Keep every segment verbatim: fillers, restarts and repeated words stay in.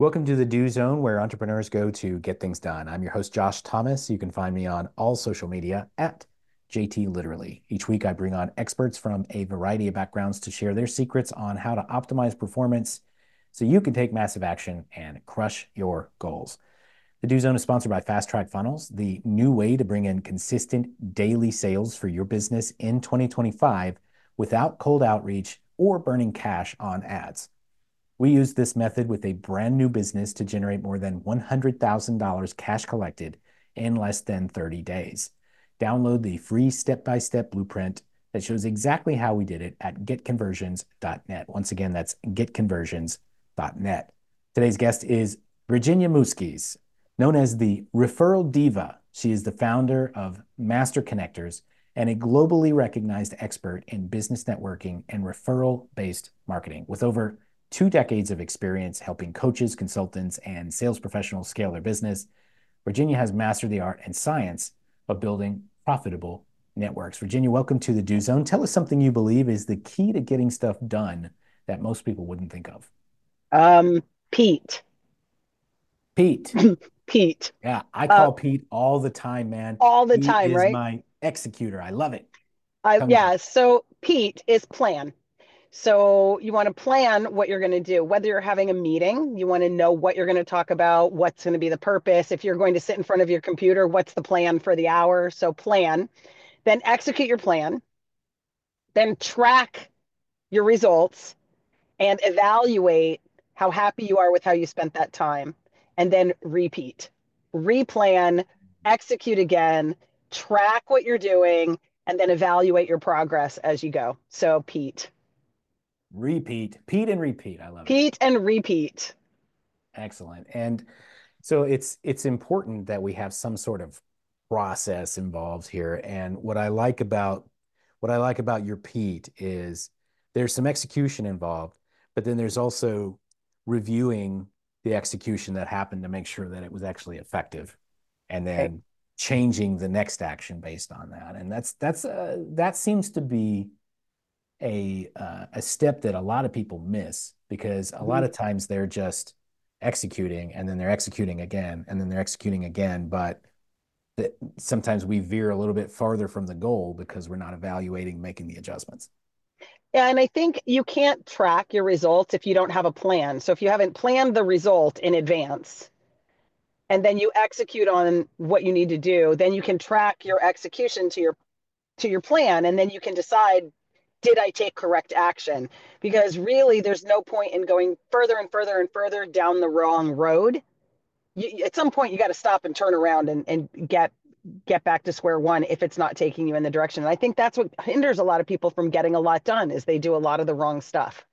Welcome to the Do Zone, where entrepreneurs go to get things done. I'm your host, Josh Thomas. You can find me on all social media at J T Literally. Each week, I bring on experts from a variety of backgrounds to share their secrets on how to optimize performance so you can take massive action and crush your goals. The Do Zone is sponsored by Fast Track Funnels, the new way to bring in consistent daily sales for your business in twenty twenty-five without cold outreach or burning cash on ads. We used this method with a brand new business to generate more than one hundred thousand dollars cash collected in less than thirty days. Download the free step-by-step blueprint that shows exactly how we did it at get conversions dot net. Once again, that's get conversions dot net. Today's guest is Virginia Muskies, known as the Referral Diva. She is the founder of Master Connectors and a globally recognized expert in business networking and referral-based marketing. With over two decades of experience helping coaches, consultants, and sales professionals scale their business, Virginia has mastered the art and science of building profitable networks. Virginia, welcome to the Do Zone. Tell us something you believe is the key to getting stuff done that most people wouldn't think of. Um, Pete. Pete. Pete. Yeah, I Uh, call Pete all the time, man. all the He time, is right? my executor. I love it. I Tell me about yeah, so Pete is plan. So you want to plan what you're going to do. Whether you're having a meeting, you want to know what you're going to talk about, what's going to be the purpose. If you're going to sit in front of your computer, what's the plan for the hour? So plan, then execute your plan, then track your results and evaluate how happy you are with how you spent that time, and then repeat, replan, execute again, track what you're doing, and then evaluate your progress as you go. So, Pete, repeat. Pete and repeat. I love it. Pete, and repeat. Excellent. And so it's it's important that we have some sort of process involved here. And what I like about what I like about your Pete is there's some execution involved, but then there's also reviewing the execution that happened to make sure that it was actually effective, and Right. then changing the next action based on that. And that's that's uh, that seems to be a uh, a step that a lot of people miss because a lot Mhm. of times they're just executing and then they're executing again and then they're executing again, but that sometimes we veer a little bit farther from the goal because we're not evaluating making the adjustments. Yeah, and I think you can't track your results if you don't have a plan. So if you haven't planned the result in advance, and then you execute on what you need to do, then you can track your execution to your to your plan, and then you can decide, did I take correct action? Because really there's no point in going further and further and further down the wrong road. You, at some point you got to stop and turn around and, and get get back to square one if it's not taking you in the direction. And I think that's what hinders a lot of people from getting a lot done is they do a lot of the wrong stuff.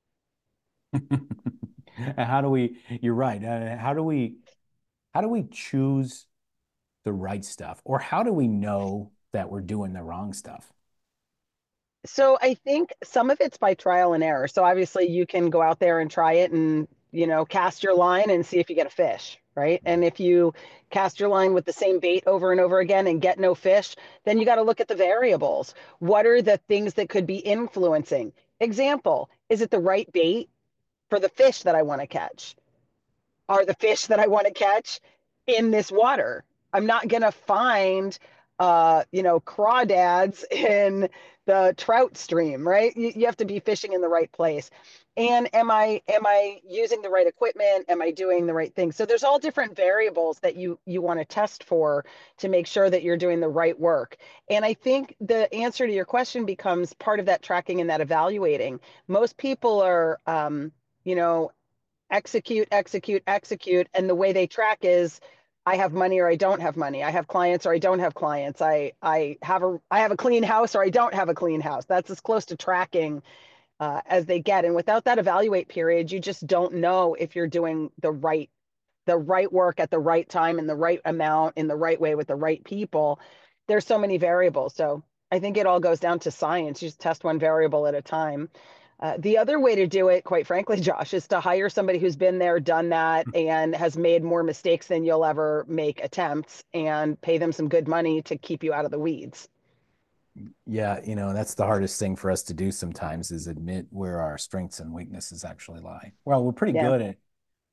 How do we, you're right. Uh, how do we, how do we choose the right stuff? Or how do we know that we're doing the wrong stuff? So I think some of it's by trial and error. So obviously you can go out there and try it and, you know, cast your line and see if you get a fish, right? And if you cast your line with the same bait over and over again and get no fish, then you got to look at the variables. What are the things that could be influencing? Example, is it the right bait for the fish that I want to catch? Are the fish that I want to catch in this water? I'm not going to find, uh, you know, crawdads in the trout stream, right? You, you have to be fishing in the right place. And am I am I using the right equipment? Am I doing the right thing? So there's all different variables that you you want to test for to make sure that you're doing the right work. And I think the answer to your question becomes part of that tracking and that evaluating. Most people are um, you know, execute, execute, execute. And the way they track is I have money or I don't have money. I have clients or I don't have clients. I I have a I have a clean house or I don't have a clean house. That's as close to tracking uh, as they get. And without that evaluate period, you just don't know if you're doing the right the right work at the right time in the right amount in the right way with the right people. There's so many variables. So I think it all goes down to science. You just test one variable at a time. Uh, the other way to do it, quite frankly, Josh, is to hire somebody who's been there, done that, and has made more mistakes than you'll ever make attempts and pay them some good money to keep you out of the weeds. Yeah, you know, that's the hardest thing for us to do sometimes is admit where our strengths and weaknesses actually lie. Well, we're pretty Yeah. good at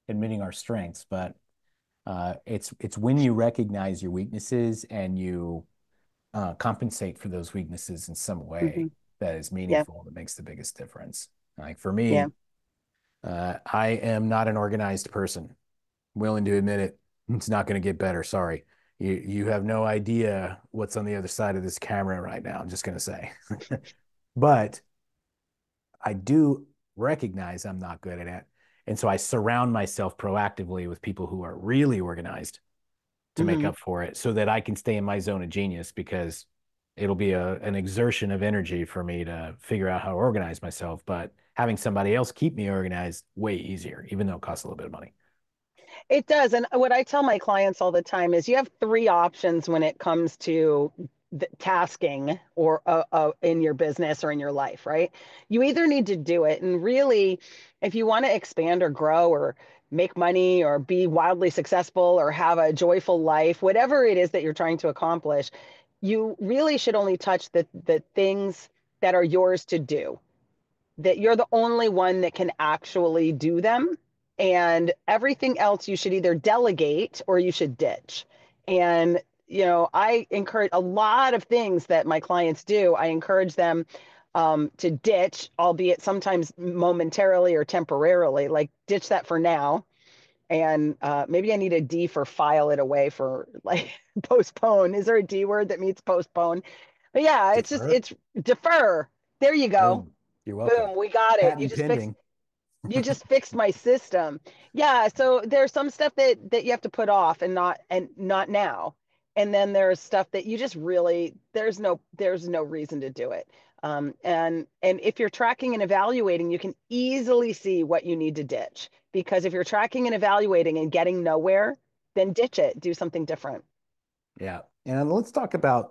admitting our strengths, but uh, it's it's when you recognize your weaknesses and you uh, compensate for those weaknesses in some way Hmm. that is Yeah. meaningful that makes the biggest difference. Like for Yeah. me, uh, I am not an organized person. Willing to admit it. It's not going to get better. Sorry. You you have no idea what's on the other side of this camera right now. I'm just going to say. But I do recognize I'm not good at it. And so I surround myself proactively with people who are really organized to make Hmm. up for it so that I can stay in my zone of genius because it'll be a, an exertion of energy for me to figure out how to organize myself. But having somebody else keep me organized way easier, even though it costs a little bit of money. It does. And what I tell my clients all the time is you have three options when it comes to the tasking or uh, uh, in your business or in your life, right? You either need to do it. And really, if you want to expand or grow or make money or be wildly successful or have a joyful life, whatever it is that you're trying to accomplish, you really should only touch the, the things that are yours to do, that you're the only one that can actually do them. And everything else you should either delegate or you should ditch. And, you know, I encourage a lot of things that my clients do. I encourage them um, to ditch, albeit sometimes momentarily or temporarily, like ditch that for now. And uh, maybe I need a D for file it away for like postpone. Is there a D word that means postpone? But yeah, it's just, Defer. it's defer. There you go. Boom. You're welcome. Boom, we got it. You Patent just fixed pending. you just fixed my system. Yeah, so there's some stuff that that you have to put off and not and not now. And then there's stuff that you just really there's no there's no reason to do it. Um, and and if you're tracking and evaluating, you can easily see what you need to ditch. Because if you're tracking and evaluating and getting nowhere, then ditch it, do something different. Yeah. And let's talk about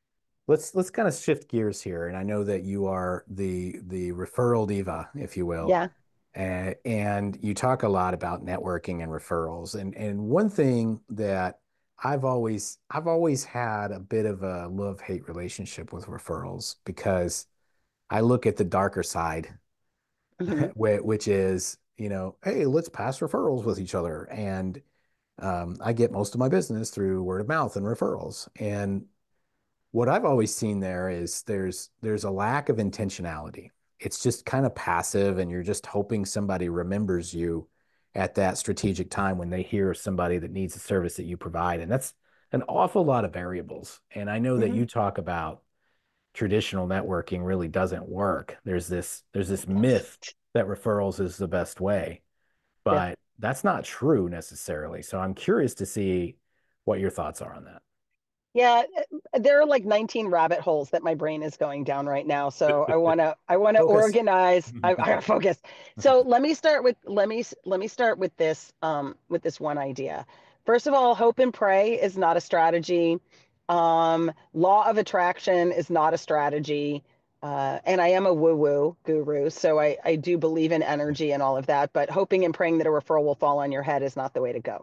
let's let's kind of shift gears here. And I know that you are the the referral diva, if you will. Yeah. Uh, and you talk a lot about networking and referrals. And and one thing that I've always I've always had a bit of a love-hate relationship with referrals because I look at the darker side, Hmm. which is, you know, hey, let's pass referrals with each other. And um, I get most of my business through word of mouth and referrals. And what I've always seen there is there's there's a lack of intentionality. It's just kind of passive, and you're just hoping somebody remembers you at that strategic time when they hear of somebody that needs a service that you provide. And that's an awful lot of variables. And I know that Hmm. you talk about traditional networking really doesn't work. There's this there's this myth Yes. that referrals is the best way, Yeah. but that's not true necessarily. So I'm curious to see what your thoughts are on that. Yeah, there are like nineteen rabbit holes that my brain is going down right now. So I want to I want to Focus. organize. I, I gotta focus. So let me start with let me let me start with this um with this one idea. First of all, hope and pray is not a strategy. Um, law of attraction is not a strategy. Uh, and I am a woo-woo guru, so I, I do believe in energy and all of that, but hoping and praying that a referral will fall on your head is not the way to go.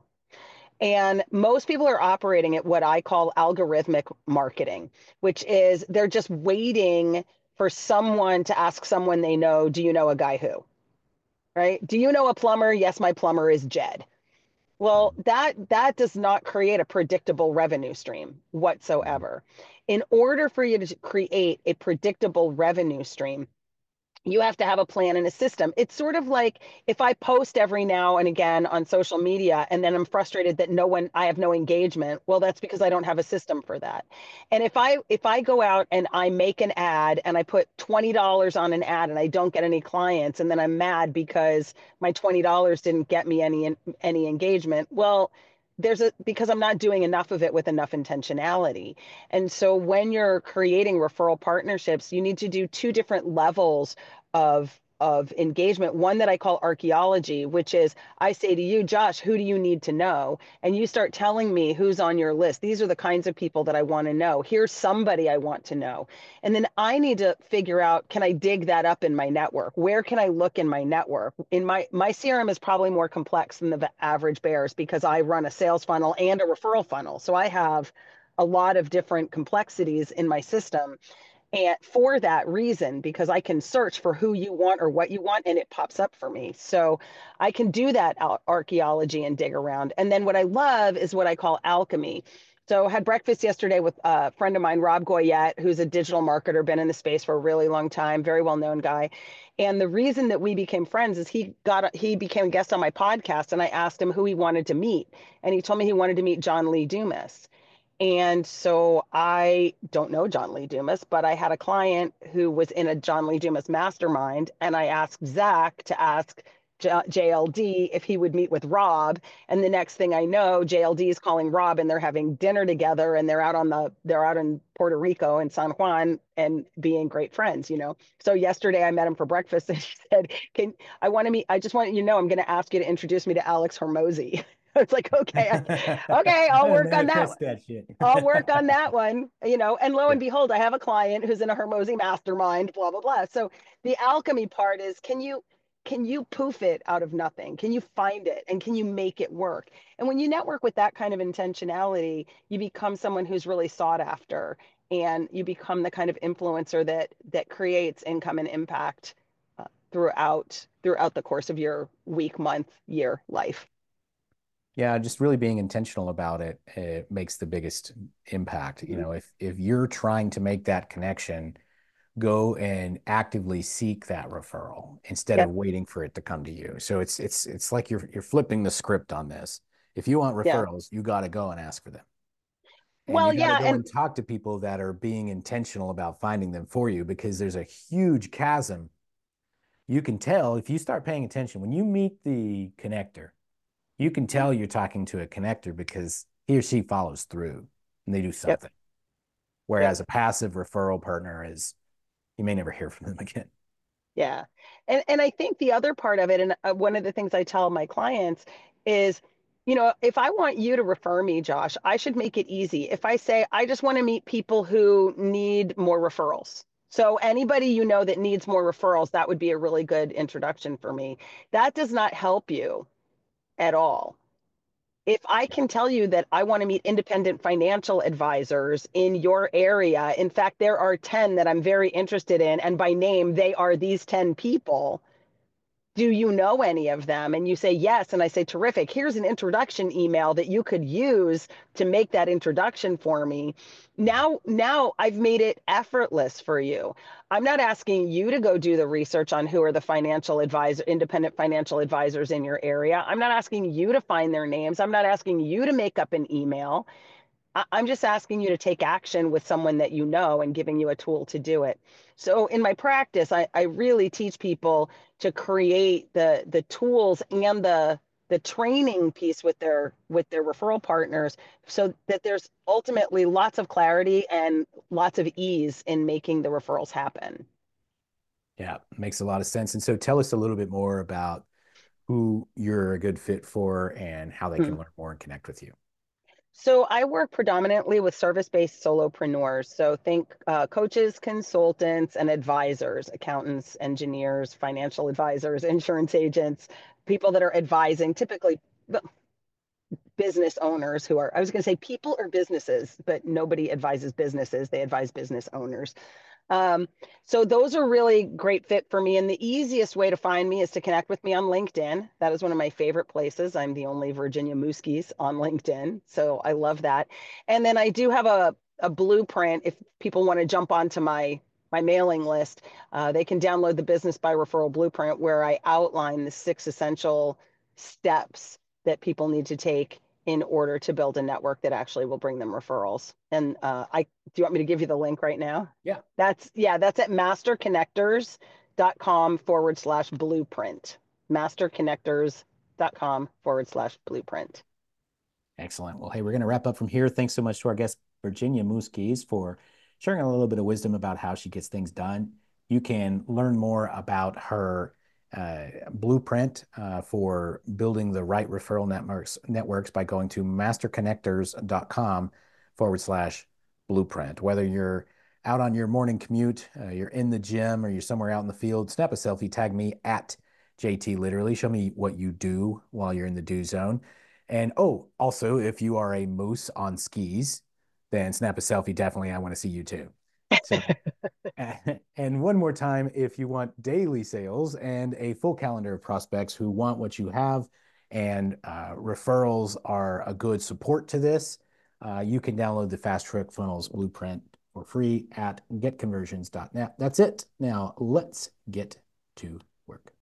And most people are operating at what I call algorithmic marketing, which is they're just waiting for someone to ask someone they know, do you know a guy who? Right? Do you know a plumber? Yes, my plumber is Jed. Well, that that does not create a predictable revenue stream whatsoever. In order for you to create a predictable revenue stream, you have to have a plan and a system. It's sort of like if I post every now and again on social media and then I'm frustrated that no one I have no engagement, well that's because I don't have a system for that. And if I if I go out and I make an ad and I put twenty dollars on an ad and I don't get any clients and then I'm mad because my twenty dollars didn't get me any any engagement, well there's a because I'm not doing enough of it with enough intentionality. And so when you're creating referral partnerships, you need to do two different levels of of engagement. One that I call archaeology, which is I say to you, Josh, who do you need to know? And you start telling me who's on your list. These are the kinds of people that I want to know. Here's somebody I want to know. And then I need to figure out, can I dig that up in my network? Where can I look in my network? In my my C R M is probably more complex than the average bears because I run a sales funnel and a referral funnel. So I have a lot of different complexities in my system. and for that reason, because I can search for who you want or what you want and it pops up for me. So I can do that archaeology and dig around. And then what I love is what I call alchemy. So I had breakfast yesterday with a friend of mine, Rob Goyette, who's a digital marketer, been in the space for a really long time, very well-known guy. And the reason that we became friends is he got he became a guest on my podcast, and I asked him who he wanted to meet, and he told me he wanted to meet John Lee Dumas. And so I don't know John Lee Dumas, but I had a client who was in a John Lee Dumas mastermind, and I asked Zach to ask J L D if he would meet with Rob. And the next thing I know, J L D is calling Rob, and they're having dinner together, and they're out on the they're out in Puerto Rico and San Juan and being great friends, you know. So yesterday I met him for breakfast, and he said, "Can I want to meet? I just want you to know I'm going to ask you to introduce me to Alex Hormozi." It's like, okay, I, okay, I'll work on that. that shit. I'll work on that one, you know, and lo and behold, I have a client who's in a Hormozi mastermind, blah, blah, blah. So the alchemy part is, can you, can you poof it out of nothing? Can you find it and can you make it work? And when you network with that kind of intentionality, you become someone who's really sought after, and you become the kind of influencer that, that creates income and impact uh, throughout, throughout the course of your week, month, year, life. Yeah, just really being intentional about it, it makes the biggest impact. You know, if if you're trying to make that connection, go and actively seek that referral instead Yep. of waiting for it to come to you. So it's it's it's like you're you're flipping the script on this. If you want Yeah. referrals, you got to go and ask for them. And Well, you got to yeah. go And and talk to people that are being intentional about finding them for you, because there's a huge chasm. You can tell if you start paying attention when you meet the connector. You can tell you're talking to a connector because he or she follows through and they do yep. something. Yep. Whereas a passive referral partner is, you may never hear from them again. Yeah. And and I think the other part of it, and uh, one of the things I tell my clients is, you know, if I want you to refer me, Josh, I should make it easy. If I say, I just want to meet people who need more referrals. So anybody you know that needs more referrals, that would be a really good introduction for me. That does not help you at all. If I can tell you that I want to meet independent financial advisors in your area, in fact, there are ten that I'm very interested in, and by name, they are these ten people. Do you know any of them? And you say yes. And I say, terrific. Here's an introduction email that you could use to make that introduction for me. Now, now I've made it effortless for you. I'm not asking you to go do the research on who are the financial advisor, independent financial advisors in your area. I'm not asking you to find their names. I'm not asking you to make up an email. I'm just asking you to take action with someone that you know and giving you a tool to do it. So in my practice, I, I really teach people to create the the tools and the the training piece with their with their referral partners so that there's ultimately lots of clarity and lots of ease in making the referrals happen. Yeah, makes a lot of sense. And so tell us a little bit more about who you're a good fit for and how they Hmm. can learn more and connect with you. So I work predominantly with service-based solopreneurs. So think uh, coaches, consultants, and advisors, accountants, engineers, financial advisors, insurance agents, people that are advising, typically business owners who are, I was going to say people or businesses, but nobody advises businesses. They advise business owners. Um, so those are really great fit for me. And the easiest way to find me is to connect with me on LinkedIn. That is one of my favorite places. I'm the only Virginia Mooskies on LinkedIn. So I love that. And then I do have a, a blueprint. If people want to jump onto my my mailing list, uh, they can download the Business by Referral Blueprint, where I outline the six essential steps that people need to take in order to build a network that actually will bring them referrals. And uh, I, do you want me to give you the link right now? Yeah. That's, yeah, that's at masterconnectors.com forward slash blueprint. Masterconnectors.com forward slash blueprint. Excellent. Well, hey, we're going to wrap up from here. Thanks so much to our guest, Virginia Mooskies, for sharing a little bit of wisdom about how she gets things done. You can learn more about her uh, blueprint uh, for building the right referral networks networks by going to masterconnectors.com forward slash blueprint. Whether you're out on your morning commute, uh, you're in the gym, or you're somewhere out in the field, snap a selfie, tag me at J T Literally. Show me what you do while you're in the do zone. And oh, also, if you are a moose on skis, then snap a selfie. Definitely, I want to see you too. So, and one more time, if you want daily sales and a full calendar of prospects who want what you have, and uh, referrals are a good support to this, uh, you can download the Fast Trick Funnels Blueprint for free at get conversions dot net. That's it. Now let's get to work.